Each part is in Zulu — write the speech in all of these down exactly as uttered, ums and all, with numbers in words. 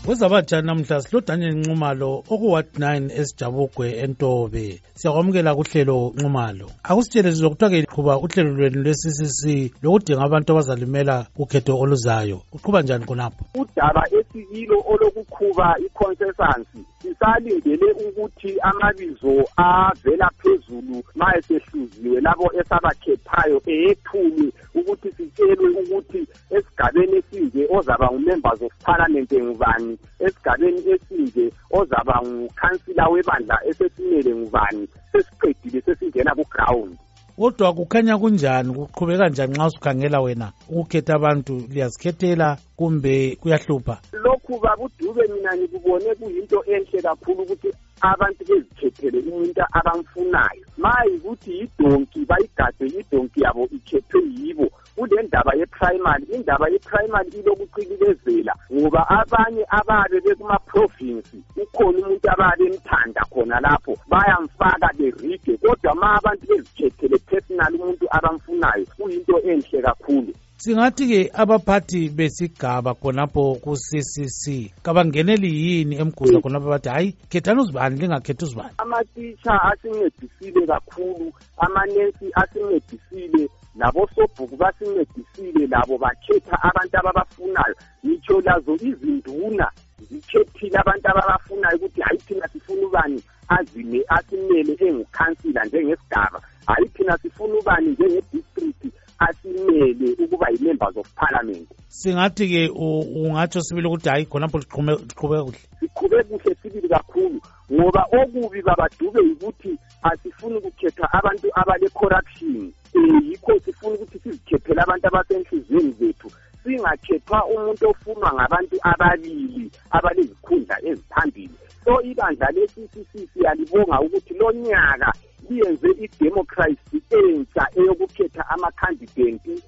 Wezabatsha namhla silo Daniel Nxumalo okuward nine esijabugwe eNtobe. Siyakwamukela kuhlelo Nxumalo. Akusitshele sizokuthiwa ke liqhuba uhlelo lwenu lwe-C C C lokudinga abantu abazalimela ukhetho oluzayo. Uqhuba njani khonapho? Udaba esikilo olokukhuba iconsensus sisalindele ukuthi amabizo avela phezulu mayesehluziwe labo esabakhethayo eyethuli ukuthi sitshelwe ukuthi esigabeni esinje ozaba ngumembers of parliament ngubani, esigabeni esinje ozaba ngukhansila webandla esesimele ngubani, sesiqedile sesingena ku ground. Kodwa kukhanya kunjani, kuqhubeka njani nxa usukhangela wena ukukhetha abantu liyazikhethela kumbe kuyahlupha? Lokhu babudube mina ngikubone kuyinto enhle kakhulu ukuthi abantu bezikhethele umuntu abamfunayo. Mayi ukuthi idonki bayigade idonki yabo ikhethwe yibo. Kule ndaba ye-primary, indaba ye-primary ilokucikelezela ngoba abanye ababe bekuma province ukhona umuntu ababe emthanda khona lapho bayamfaka berige, kodwa ma abantu bezikhethele personal umuntu abamfunayo kuyinto enhle kakhulu. Singathi ke abaphathi besigaba khonapho ku C C C kabangeneli yini emguza khonapho bathi hayi khethani uzibani lingakhethi uzibani? Amatitsha asincedisile kakhulu, amanesi asincedisile, labo sobhuku basincedisile, labo bakhetha abantu ababafunayo. Ngitsho lazo izinduna zikhethile abantu ababafunayo ukuthi hayi thina sifuna ubani azime asimele engukhansila njengesigaba, hayi thina sifuna ubani njengedistrict asimele ukuba yi-members of parliament. Singathi ke ungatsho sibili ukuthi hayi khonapho liqhubeka kuhle. Siqhube kuhle sibili kakhulu ngoba okubi babadube ukuthi asifuni ukukhetha abantu abale corruption. Eh yikho sifuna ukuthi sizikhethele abantu abasenhlizweni zethu, singakhethwa umuntu ofunwa ngabantu ababili abalezikhundla eziphambili. So ibandla le-C C C siyalibonga ukuthi lo nyaka liyenze i-democracy entsha eyokukhetha ama-candidate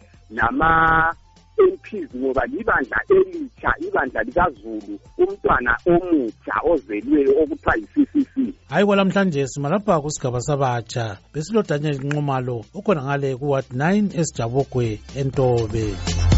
nama-M Ps ngoba libandla elitsha, ibandla likaZulu, umntwana omutsha ozelweyo okuthiwa yi-C C C. Hayi kwalamhlanje simalapha kusigaba sabatsha besilo Daniel Nxumalo ukhona ngale ku ward nine esijabugwe eNtobe.